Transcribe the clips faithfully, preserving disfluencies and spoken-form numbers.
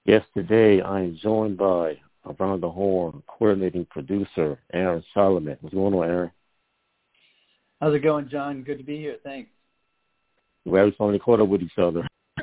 Yes, today I am joined by Around the Horn coordinating producer Aaron Solomon. What's going on, Aaron? How's it going, John? Good to be here. Thanks. We finally caught up with each other.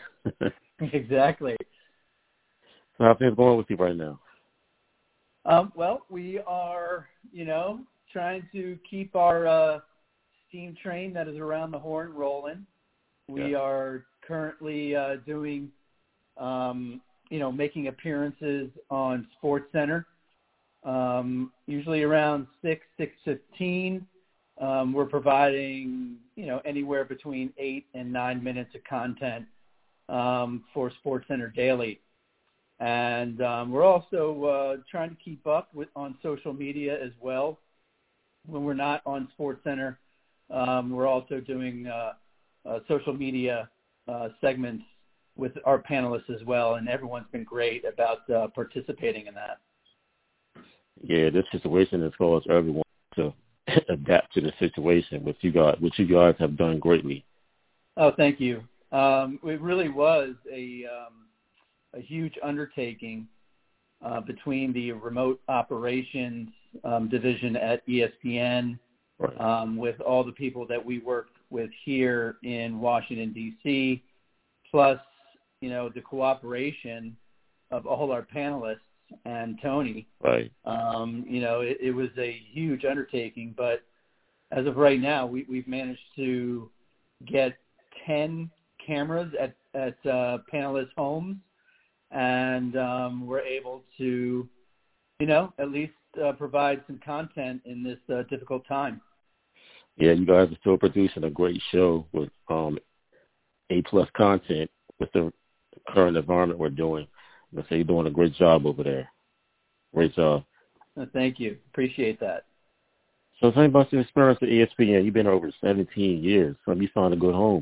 Exactly. So how things going with you right now? Um, well, we are, you know, trying to keep our uh, steam train that is Around the Horn rolling. We yeah. are currently uh, doing, um, you know, making appearances on SportsCenter, um, usually around six, six fifteen. Um, we're providing, you know, anywhere between eight and nine minutes of content um, for SportsCenter Daily. And um, we're also uh, trying to keep up with on social media as well. When we're not on SportsCenter, um, we're also doing uh, uh, social media uh, segments with our panelists as well, and everyone's been great about uh, participating in that. Yeah, this situation has caused everyone to adapt to the situation, which you guys, which you guys have done greatly. Oh, thank you. Um, it really was a um, a huge undertaking uh, between the remote operations um, division at E S P N, right. um, with all the people that we work with here in Washington, D C, plus, you know, the cooperation of all our panelists and Tony. Right. Um, you know, it, it was a huge undertaking, but as of right now, we, we've managed to get ten cameras at, at uh, panelists' homes, and um, we're able to, you know, at least uh, provide some content in this uh, difficult time. Yeah, you guys are still producing a great show with um, A-plus content with the current environment we're doing. Let's say you're doing a great job over there. Great job. Uh, thank you. Appreciate that. So tell me about your experience at E S P N. You've been there over seventeen years, so you found a good home.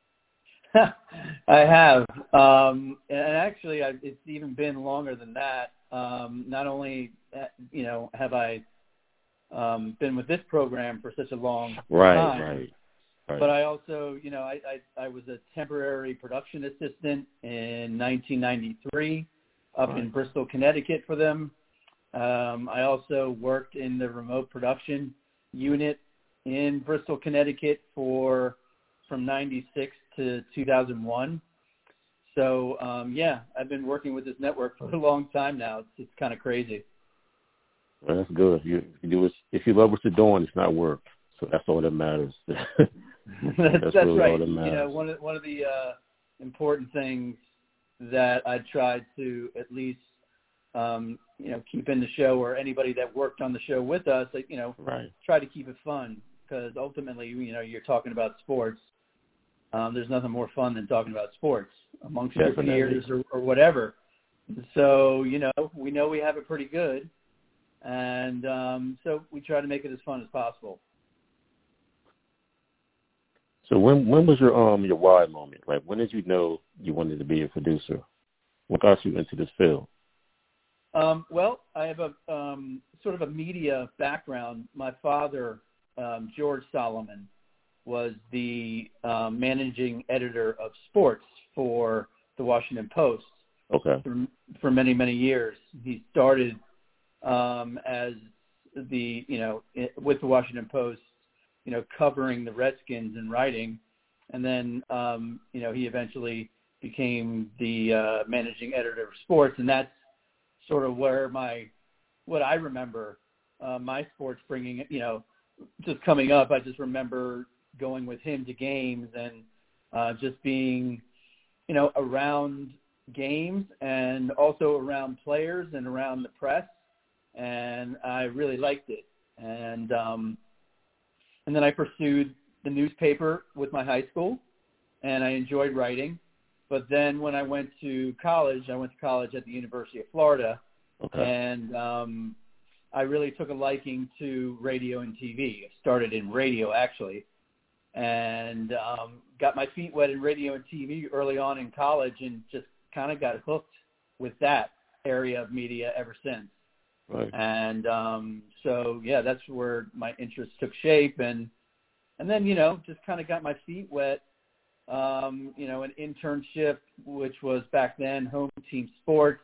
I have. Um, and actually, I, it's even been longer than that. Um, not only, you know, have I um, been with this program for such a long right, time, right, right. but I also, you know, I, I, I was a temporary production assistant in nineteen ninety-three up right. in Bristol, Connecticut for them. Um, I also worked in the remote production unit in Bristol, Connecticut for from ninety-six to two thousand one. So, um, yeah, I've been working with this network for a long time now. It's, it's kind of crazy. Well, that's good. You, if you do it, if you love what you're doing, it's not work. So that's all that matters. that's that's, that's that's really right. all that matters. You know, one of one of the uh, important things that I tried to at least um, you know keep in the show, or anybody that worked on the show with us, like, you know, right. try to keep it fun, because ultimately, you know, you're talking about sports. Um, there's nothing more fun than talking about sports amongst your Definitely. peers or, or whatever. So, you know, we know we have it pretty good, and um, so we try to make it as fun as possible. So when when was your um your why moment? Like, when did you know you wanted to be a producer? What got you into this field? Um, well, I have a um, sort of a media background. My father, um, George Solomon, was the um, managing editor of sports for the Washington Post. Okay. For, for many, many years. He started um, as the, you know, with the Washington Post, you know, covering the Redskins and writing. And then, um, you know, he eventually became the uh, managing editor of sports. And that's sort of where my, what I remember, uh, my sports bringing, you know, just coming up. I just remember going with him to games and uh, just being, you know, around games and also around players and around the press, and I really liked it. And um, and then I pursued the newspaper with my high school, and I enjoyed writing. But then when I went to college, I went to college at the University of Florida, okay. and um, I really took a liking to radio and T V. I started in radio, actually, and um, got my feet wet in radio and T V early on in college, and just kind of got hooked with that area of media ever since. Right. And um, so, yeah, that's where my interest took shape. And and then, you know, just kind of got my feet wet, um, you know, an internship, which was back then Home Team Sports,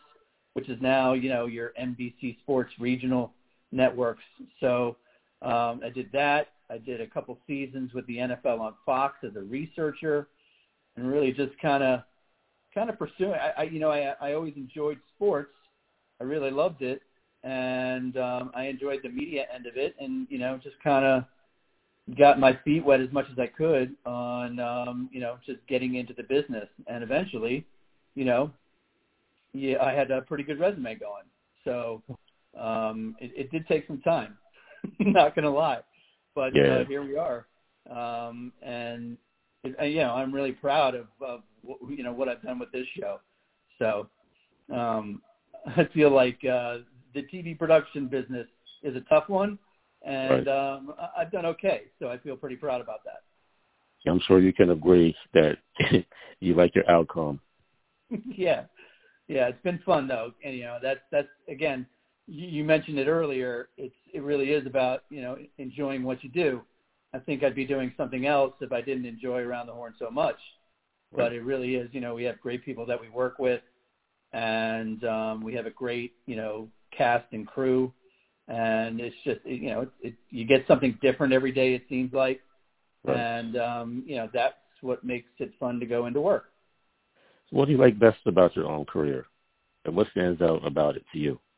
which is now, you know, your N B C Sports regional networks. So um, I did that. I did a couple seasons with the N F L on Fox as a researcher, and really just kind of kind of pursuing. I, I you know, I, I always enjoyed sports. I really loved it, and um, I enjoyed the media end of it, and you know, just kind of got my feet wet as much as I could on, um, you know, just getting into the business. And eventually, you know, yeah, I had a pretty good resume going. So um, it, it did take some time, not going to lie. But yeah. uh, here we are. Um, and, it, and, you know, I'm really proud of, of, you know, what I've done with this show. So um, I feel like uh, the T V production business is a tough one. And right. um, I've done okay, so I feel pretty proud about that. I'm sure you can agree that you like your outcome. yeah, yeah, it's been fun though, and you know that's that's again, you, you mentioned it earlier. It's it really is about you know enjoying what you do. I think I'd be doing something else if I didn't enjoy Around the Horn so much. Right. But it really is, you know, we have great people that we work with, and um, we have a great you know cast and crew. And it's just, you know, it, it, you get something different every day, it seems like. Right. And, um, you know, that's what makes it fun to go into work. So what do you like best about your own career? And what stands out about it to you?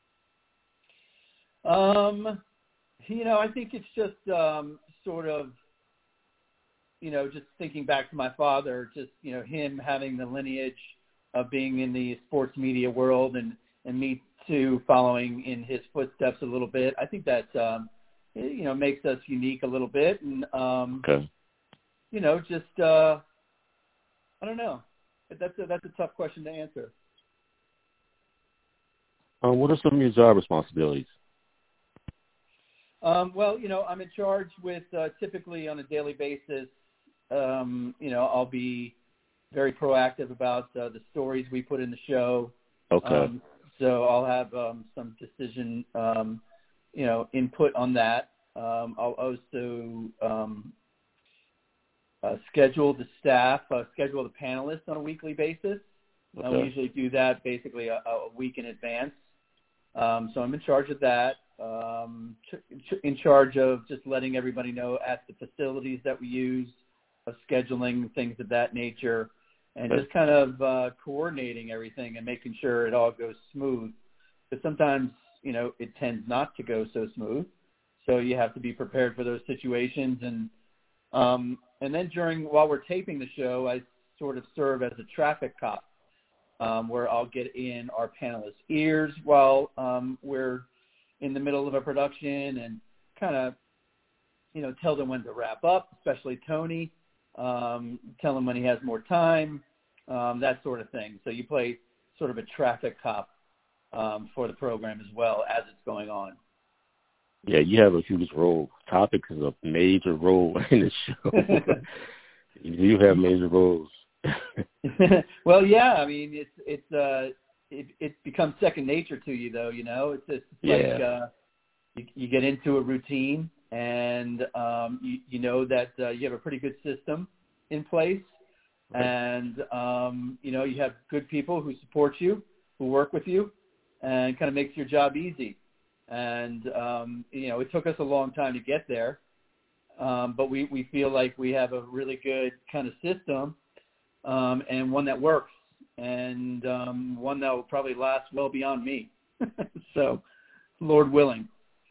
Um, you know, I think it's just um, sort of, you know, just thinking back to my father, just, you know, him having the lineage of being in the sports media world and, and me to following in his footsteps a little bit. I think that, um, you know, makes us unique a little bit. And, um, okay. you know, just, uh, I don't know. That's a, that's a tough question to answer. Um, what are some of your job responsibilities? Um, well, you know, I'm in charge with uh, typically on a daily basis, um, you know, I'll be very proactive about uh, the stories we put in the show. Okay. Um, So I'll have um, some decision, um, you know, input on that. Um, I'll also um, uh, schedule the staff, uh, schedule the panelists on a weekly basis. Okay. Uh, we usually do that basically a, a week in advance. Um, so I'm in charge of that. Um, ch- in charge of just letting everybody know at the facilities that we use, of scheduling, things of that nature. And just kind of uh, coordinating everything and making sure it all goes smooth. But sometimes, you know, it tends not to go so smooth. So you have to be prepared for those situations. And um, and then during, while we're taping the show, I sort of serve as a traffic cop, um, where I'll get in our panelists' ears while um, we're in the middle of a production and kind of, you know, tell them when to wrap up, especially Tony. Um, tell him when he has more time, um, that sort of thing. So you play sort of a traffic cop um, for the program as well as it's going on. Yeah, you have a huge role. Topics is a major role in the show. You have major roles. Well, yeah, I mean, it's it's uh, it, it becomes second nature to you, though. You know, it's just yeah. like uh, you, you get into a routine. And um, you, you know that uh, you have a pretty good system in place, right. and um, you know you have good people who support you, who work with you, and kind of makes your job easy. And um, you know it took us a long time to get there, um, but we, we feel like we have a really good kind of system, um, and one that works, and um, one that will probably last well beyond me. So, Lord willing.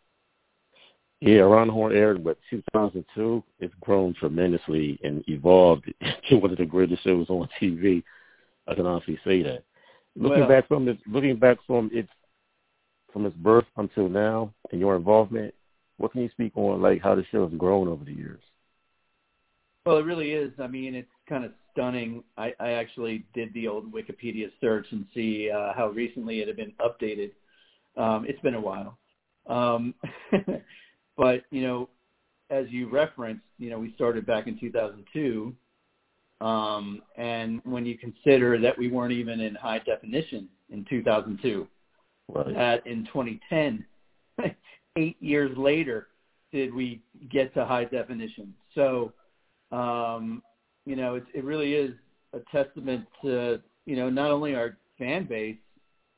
Yeah, Around the Horn aired in two thousand two. It's grown tremendously and evolved to one of the greatest shows on T V. I can honestly say that. Looking well, back from it, looking back from its from its birth until now, and your involvement, what can you speak on, like how the show has grown over the years? Well, it really is. I mean, it's kind of stunning. I, I actually did the old Wikipedia search and see uh, how recently it had been updated. Um, it's been a while. Um, But, you know, as you referenced, you know, we started back in two thousand two. Um, and when you consider that we weren't even in high definition in two thousand two, right. that in twenty ten, eight years later, did we get to high definition. So, um, you know, it, it really is a testament to, you know, not only our fan base,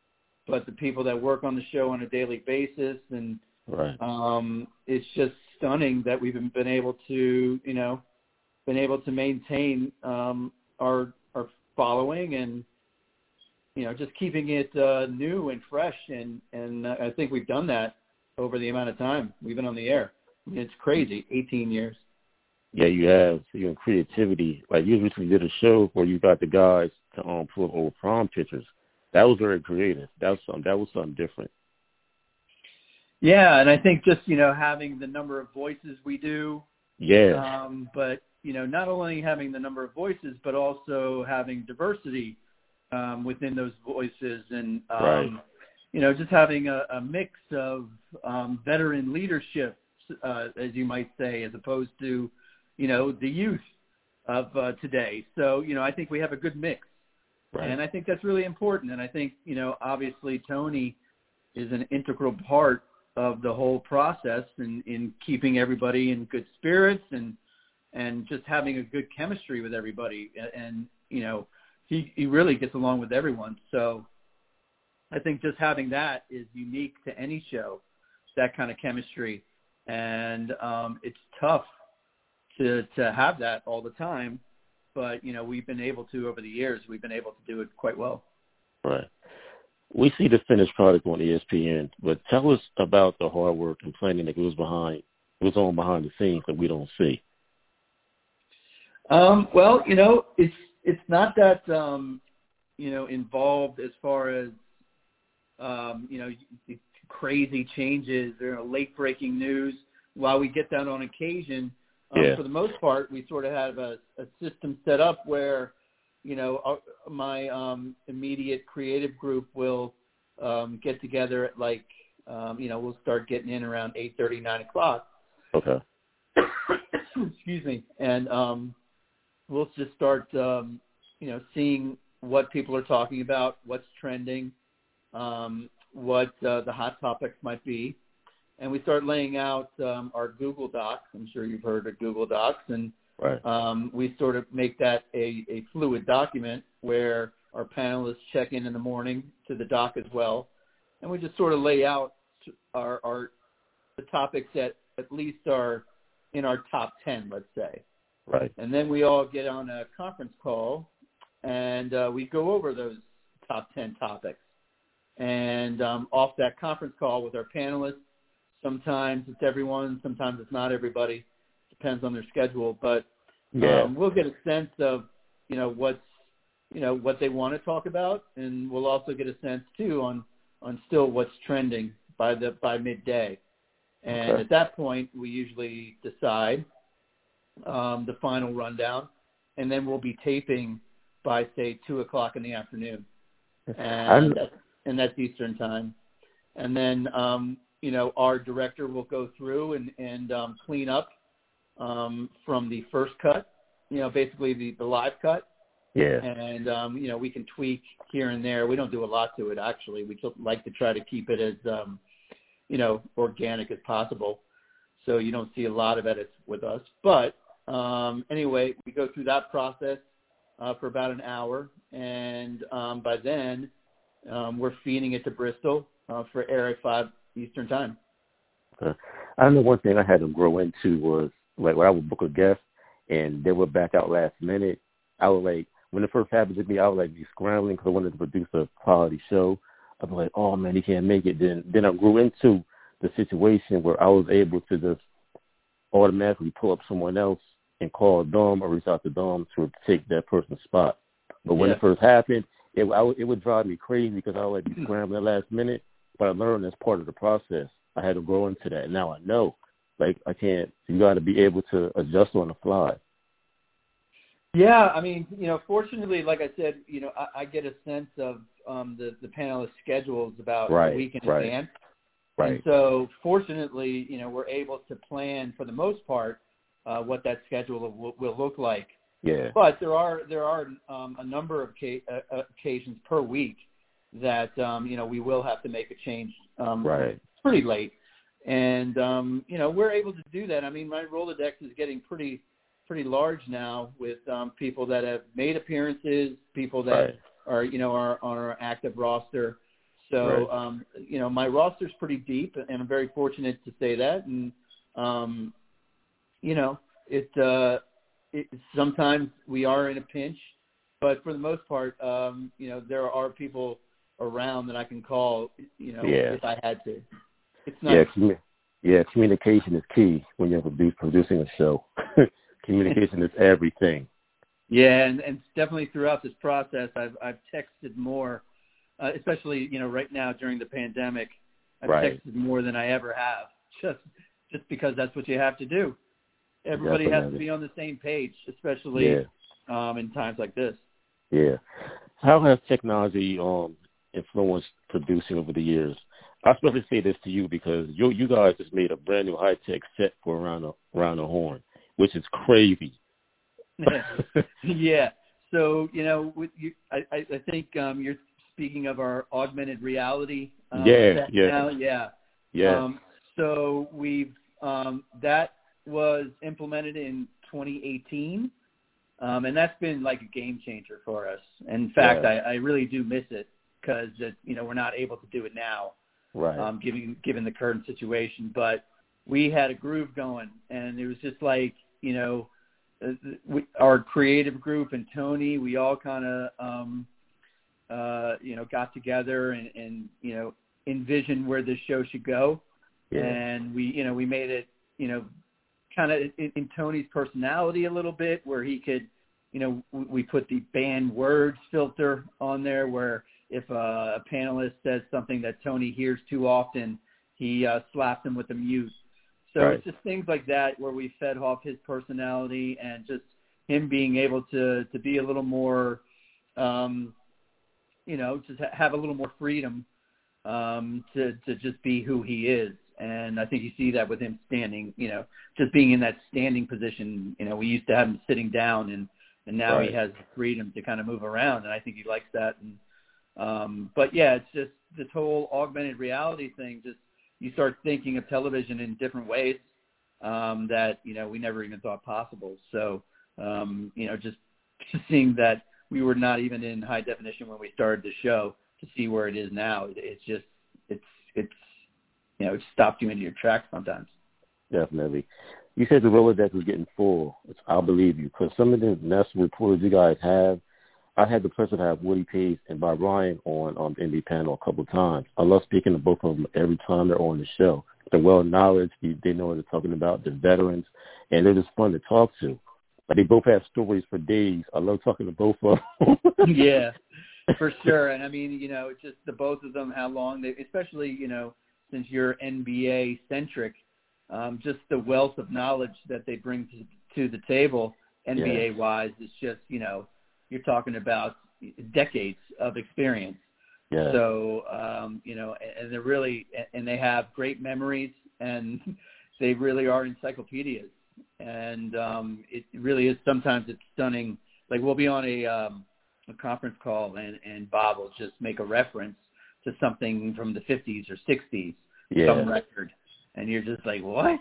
but the people that work on the show on a daily basis. And right. um, it's just stunning that we've been able to, you know, been able to maintain um, our our following and, you know, just keeping it uh, new and fresh. And, and uh, I think we've done that over the amount of time we've been on the air. I mean, it's crazy, eighteen years. Yeah, you have. So you in creativity. Like you recently did a show where you got the guys to um, pull up old prom pictures. That was very creative. That was something. That was something different. Yeah, and I think just, you know, having the number of voices we do. Yeah. Um, but, you know, not only having the number of voices, but also having diversity um, within those voices and, um, right. you know, just having a, a mix of um, veteran leadership, uh, as you might say, as opposed to, you know, the youth of uh, today. So, you know, I think we have a good mix. Right. And I think that's really important. And I think, you know, obviously Tony is an integral part of the whole process in, in keeping everybody in good spirits and and just having a good chemistry with everybody. And, and you know, he, he really gets along with everyone. So I think just having that is unique to any show, that kind of chemistry. And um, it's tough to to have that all the time. But, you know, we've been able to, over the years, we've been able to do it quite well. Right. We see the finished product on E S P N, but tell us about the hard work and planning that goes behind, goes on behind the scenes that we don't see. Um, well, you know, it's it's not that, um, you know, involved as far as, um, you know, crazy changes or late-breaking news. While we get that on occasion, um, yeah. for the most part, we sort of have a, a system set up where, you know, our, my um, immediate creative group will um, get together at like, um, you know, we'll start getting in around eight thirty, nine o'clock. Okay. Excuse me. And um, we'll just start, um, you know, seeing what people are talking about, what's trending, um, what uh, the hot topics might be. And we start laying out um, our Google Docs. I'm sure you've heard of Google Docs. And right. um, we sort of make that a, a fluid document where our panelists check in in the morning to the doc as well. And we just sort of lay out our, our the topics that at least are in our top ten, let's say. Right. And then we all get on a conference call, and uh, we go over those top ten topics. And um, off that conference call with our panelists, sometimes it's everyone, sometimes it's not everybody. Depends on their schedule. But yeah. um, we'll get a sense of, you know, what's, you know, what they want to talk about, and we'll also get a sense too on, on still what's trending by the by midday. And okay. at that point, we usually decide um, the final rundown, and then we'll be taping by, say, two o'clock in the afternoon, and that's, and that's Eastern time. And then, um, you know, our director will go through and, and um, clean up um, from the first cut, you know, basically the, the live cut. Yeah. And, um, you know, we can tweak here and there. We don't do a lot to it, actually. We just like to try to keep it as, um, you know, organic as possible. So you don't see a lot of edits with us. But um, anyway, we go through that process uh, for about an hour. And um, by then, um, we're feeding it to Bristol uh, for air at five Eastern time. Okay. I know one thing I had to grow into was, like, when I would book a guest and they would back out last minute, I would, like, when it first happened to me, I would, like, be scrambling because I wanted to produce a quality show. I'd be like, oh, man, he can't make it. Then then I grew into the situation where I was able to just automatically pull up someone else and call Dom or reach out to Dom to take that person's spot. But when yeah. it first happened, it, I would, it would drive me crazy because I would, like, be scrambling at the last minute. But I learned that's part of the process. I had to grow into that. Now I know, like, I can't, you got to be able to adjust on the fly. Yeah, I mean, you know, fortunately, like I said, you know, I, I get a sense of um, the, the panelist schedules about right, a week in right, advance. Right. And so fortunately, you know, we're able to plan for the most part uh, what that schedule will, will look like. Yeah. But there are there are um, a number of ca- uh, occasions per week that, um, you know, we will have to make a change um, right. pretty late. And, um, you know, we're able to do that. I mean, my Rolodex is getting pretty pretty large now with um, people that have made appearances, people that right. are, you know, are on our active roster. So, right. um, you know, my roster's pretty deep, and I'm very fortunate to say that. And, um, you know, it, uh, it sometimes we are in a pinch, but for the most part, um, you know, there are people around that I can call, you know, Yeah. if I had to. It's nice. Yeah, commu- yeah, communication is key when you're produ- producing a show. Communication is everything. Yeah, and, and definitely throughout this process, I've I've texted more, uh, especially you know right now during the pandemic. I've Right. texted more than I ever have, just just because that's what you have to do. Everybody Definitely. has to be on the same page, especially Yeah. um, in times like this. Yeah. How has technology um influenced producing over the years? I especially say this to you because you you guys just made a brand new high tech set for Around the Around the Horn, which is crazy. Yeah. So you know, with you, I I I think um, you're speaking of our augmented reality. Um, Yeah. set Yeah. now. Yeah. Yeah. Um, so we've um, that was implemented in twenty eighteen. Um, and that's been like a game changer for us. In fact, Yeah. I, I really do miss it because, you know, we're not able to do it now, Right. um, given, given the current situation. But we had a groove going, and it was just like, you know, we, our creative group and Tony, we all kind of, um, uh, you know, got together and, and, you know, envisioned where this show should go. Yeah. And we, you know, we made it, you know, kind of in, in Tony's personality a little bit, where he could, you know, we put the banned words filter on there, where if uh, a panelist says something that Tony hears too often, he uh, slaps him with a mute. So Right. It's just things like that where we fed off his personality and just him being able to, to be a little more, um, you know, just ha- have a little more freedom um, to, to just be who he is. And I think you see that with him standing, you know, just being in that standing position. You know, we used to have him sitting down, and, and now Right. he has the freedom to kind of move around, and I think he likes that. And um, but, yeah, it's just this whole augmented reality thing. Just you start thinking of television in different ways um, that, you know, we never even thought possible. So, um, you know, just, just seeing that we were not even in high definition when we started the show to see where it is now, it's just it's it's. You know, it stopped you in your tracks sometimes. Definitely. You said the Rolodex was getting full. It's, I'll believe you, because some of the national reporters you guys have, I had the pleasure to have Woody Page and Bob Ryan on on the N B A panel a couple of times. I love speaking to both of them every time they're on the show. They're well knowledge. They know what they're talking about. They're veterans, and they're just fun to talk to. But they both have stories for days. I love talking to both of them. Yeah, for sure. And I mean, you know, just the both of them, how long they, especially, you know, since you're N B A centric, um, just the wealth of knowledge that they bring to, to the table, N B A wise, is just, you know, you're talking about decades of experience. Yeah. So, um, you know, and they're really, and they have great memories, and they really are encyclopedias. And um, it really is, sometimes it's stunning. Like we'll be on a, um, a conference call, and, and Bob will just make a reference to something from the fifties or sixties, yeah. some record, and you're just like, what?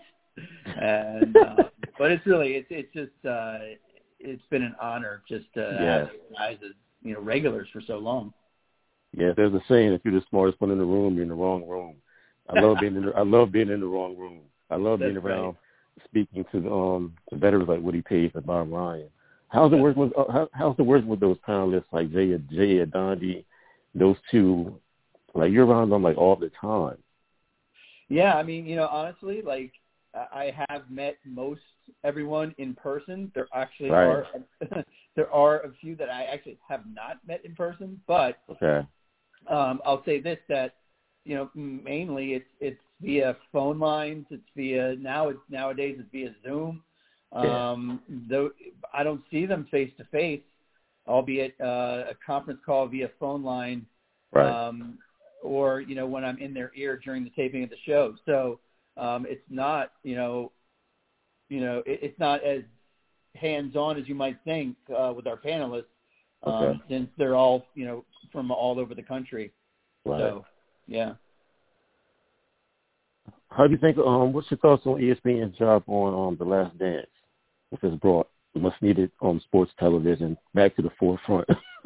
And uh, but it's really, it's it's just, uh, it's been an honor just to yeah. have those guys as, you know, regulars for so long. Yeah, there's a saying: if you're the smartest one in the room, you're in the wrong room. I love being in the, I love being in the wrong room. I love being That's around, right. speaking to the, um the veterans like Woody Page and Bob Ryan. How's it working with uh, how, how's it working with those panelists like Jay Jay Adondi, those two? Like you're around them like all the time. Yeah, I mean, you know, honestly, like I have met most everyone in person. There actually right. are there are a few that I actually have not met in person, but okay. um, I'll say this, that you know, mainly it's it's via phone lines. It's via now it's nowadays it's via Zoom. Yeah. Um, though I don't see them face to face, albeit uh, a conference call via phone line. Right. Um, or, you know, when I'm in their ear during the taping of the show. So um, it's not, you know, you know, it, it's not as hands-on as you might think uh, with our panelists, um, okay. since they're all, you know, from all over the country. Right. So, yeah. How do you think, um, what's your thoughts on E S P N's job on um, The Last Dance with his broad much needed on um, sports television back to the forefront.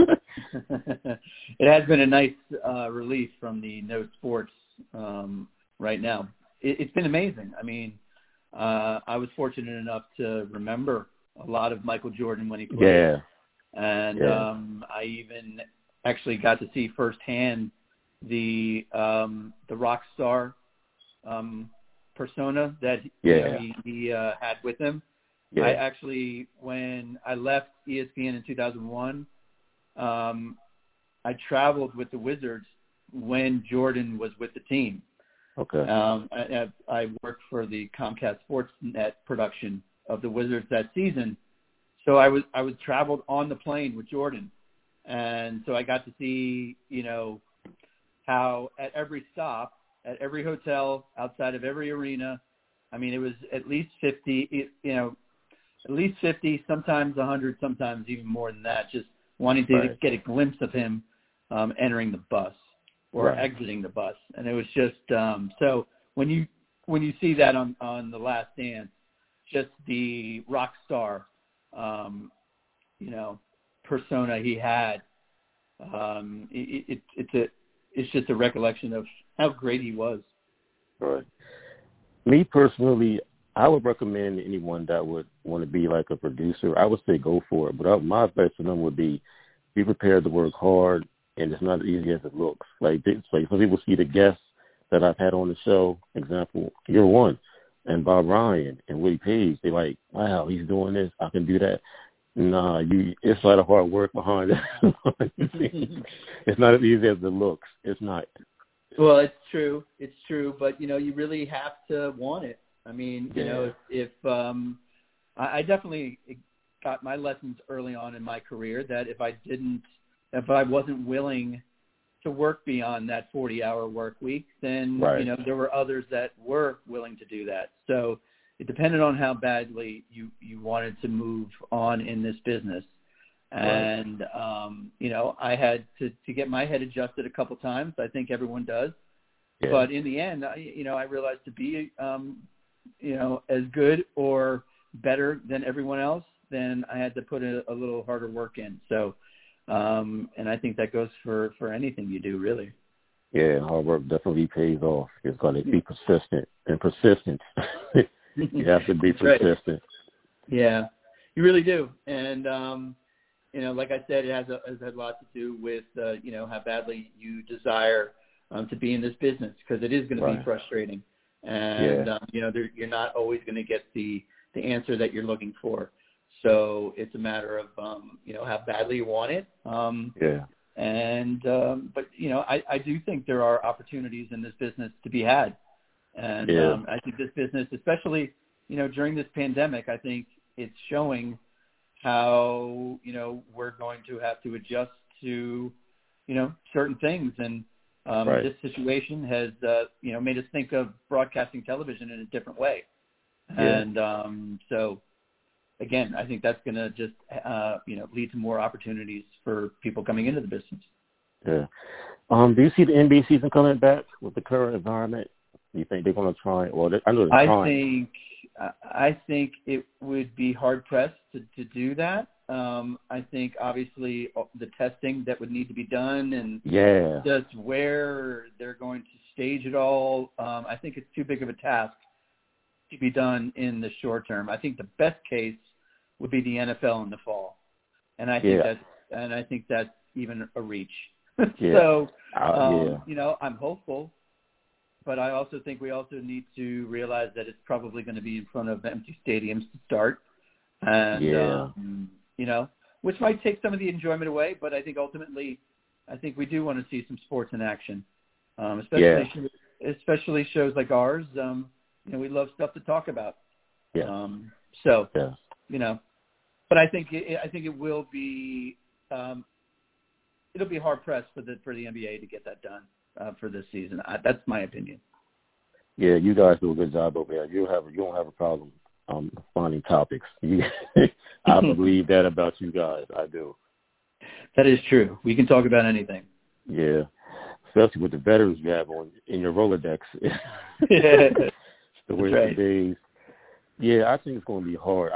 It has been a nice uh, relief from the no sports um, right now. It, it's been amazing. I mean, uh, I was fortunate enough to remember a lot of Michael Jordan when he played. Yeah. And yeah. Um, I even actually got to see firsthand the um, the rock star um, persona that yeah. you know, he, he uh, had with him. Yeah. I actually, when I left E S P N in two thousand one, um, I traveled with the Wizards when Jordan was with the team. Okay. Um, I, I worked for the Comcast Sportsnet production of the Wizards that season. So I was I was traveled on the plane with Jordan, and so I got to see, you know, how at every stop, at every hotel, outside of every arena, I mean, it was at least fifty, you know, at least fifty, sometimes one hundred, sometimes even more than that, just wanting to right. get a glimpse of him um, entering the bus or right. exiting the bus, and it was just um, so when you when you see that on on The Last Dance, just the rock star. Um, you know, persona he had. Um, it, it, it's a, it's just a recollection of how great he was. Right. Me personally, I would recommend anyone that would want to be like a producer. I would say go for it. But I, my advice to them would be, be prepared to work hard, and it's not as easy as it looks. Like, it's like some people see the guests that I've had on the show. Example, you're one. And Bob Ryan and Willie Page, they like, wow, he's doing this. I can do that. Nah, you. It's a lot of hard work behind it. It's not as easy as it looks. It's not. Well, it's true. It's true. But, you know, you really have to want it. I mean, you yeah. know, if, if um, I, I definitely got my lessons early on in my career that if I didn't, if I wasn't willing to work beyond that forty-hour work week, then, right. you know, there were others that were willing to do that. So it depended on how badly you, you wanted to move on in this business. And, right. um, you know, I had to, to get my head adjusted a couple times. I think everyone does. Yeah. But in the end, I, you know, I realized to be, um, you know, as good or better than everyone else, then I had to put a, a little harder work in. So, Um, and I think that goes for, for anything you do, really. Yeah, hard work definitely pays off. It's going to be persistent and persistent. You have to be That's persistent. Right. Yeah, you really do. And, um, you know, like I said, it has, a, has had a lot to do with, uh, you know, how badly you desire um, to be in this business, because it is going to right. be frustrating. And, yeah. um, you know, you're not always going to get the, the answer that you're looking for. So it's a matter of, um, you know, how badly you want it. Um, yeah. And, um, but, you know, I, I do think there are opportunities in this business to be had. And yeah. um, I think this business, especially, you know, during this pandemic, I think it's showing how, you know, we're going to have to adjust to, you know, certain things. And um, right. this situation has, uh, you know, made us think of broadcasting television in a different way. Yeah. And um, so, again, I think that's going to just, uh, you know, lead to more opportunities for people coming into the business. Yeah. Um, do you see the N B A season coming back with the current environment? Do you think they're going to try? Well, I know they're I trying. think I think it would be hard pressed to, to do that. Um, I think obviously the testing that would need to be done and yeah. just where they're going to stage it all. Um, I think it's too big of a task to be done in the short term. I think the best case would be the N F L in the fall, and I think yeah. that's and I think that's even a reach. yeah. So, uh, um, yeah. you know, I'm hopeful, but I also think we also need to realize that it's probably going to be in front of empty stadiums to start, and yeah. um, you know, which might take some of the enjoyment away. But I think ultimately, I think we do want to see some sports in action, um, especially yeah. especially shows like ours. Um, You know, we love stuff to talk about. Yeah. Um, so, yeah. you know, but I think it, I think it will be um, it'll be hard pressed for the for the N B A to get that done uh, for this season. I, that's my opinion. Yeah, you guys do a good job over there. You have you don't have a problem um, finding topics. You, I believe that about you guys. I do. That is true. We can talk about anything. Yeah, especially with the veterans you have on in your Rolodex. Yeah. The way right. days. Yeah, I think it's going to be hard. I want to.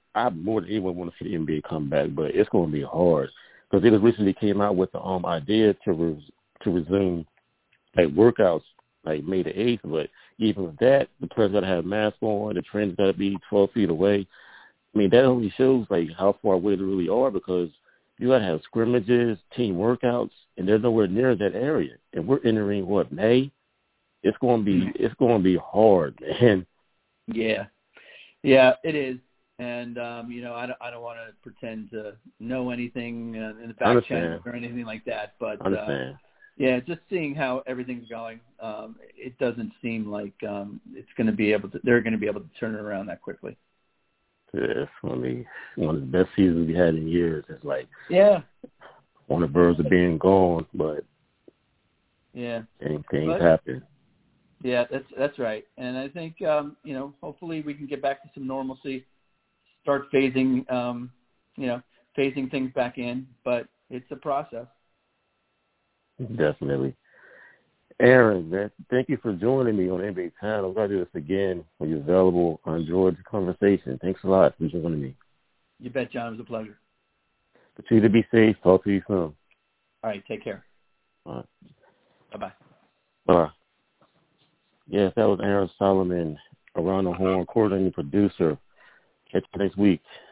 I more than anyone want to see the N B A come back, but it's going to be hard because they just recently came out with the um idea to res- to resume like workouts like May the eighth. But even with that, the players got to have masks on. The trainers got to be twelve feet away. I mean, that only shows like how far away they really are because you got to have scrimmages, team workouts, and they're nowhere near that area. And we're entering what May. It's going to be it's going to be hard, man. Yeah, yeah, it is. And, um, you know, I don't, I don't want to pretend to know anything uh, in the back channel or anything like that. But, uh, yeah, just seeing how everything's going, um, it doesn't seem like um, it's going to be able to – they're going to be able to turn it around that quickly. Yeah, it's going to be one of the best seasons we had in years. It's like yeah, on the verge of being gone, but yeah, things, things but, happen. Yeah, that's that's right. And I think, um, you know, hopefully we can get back to some normalcy. Start phasing, um, you know, phasing things back in, but it's a process. Definitely. Aaron, man, thank you for joining me on N B A Time. I'm going to do this again when you're available. I enjoyed the conversation. Thanks a lot for joining me. You bet, John. It was a pleasure. Continue to be safe. Talk to you soon. All right. Take care. All right. Bye-bye. Bye. Yes, that was Aaron Solomon, Around the Horn, coordinating producer. Catch you next week.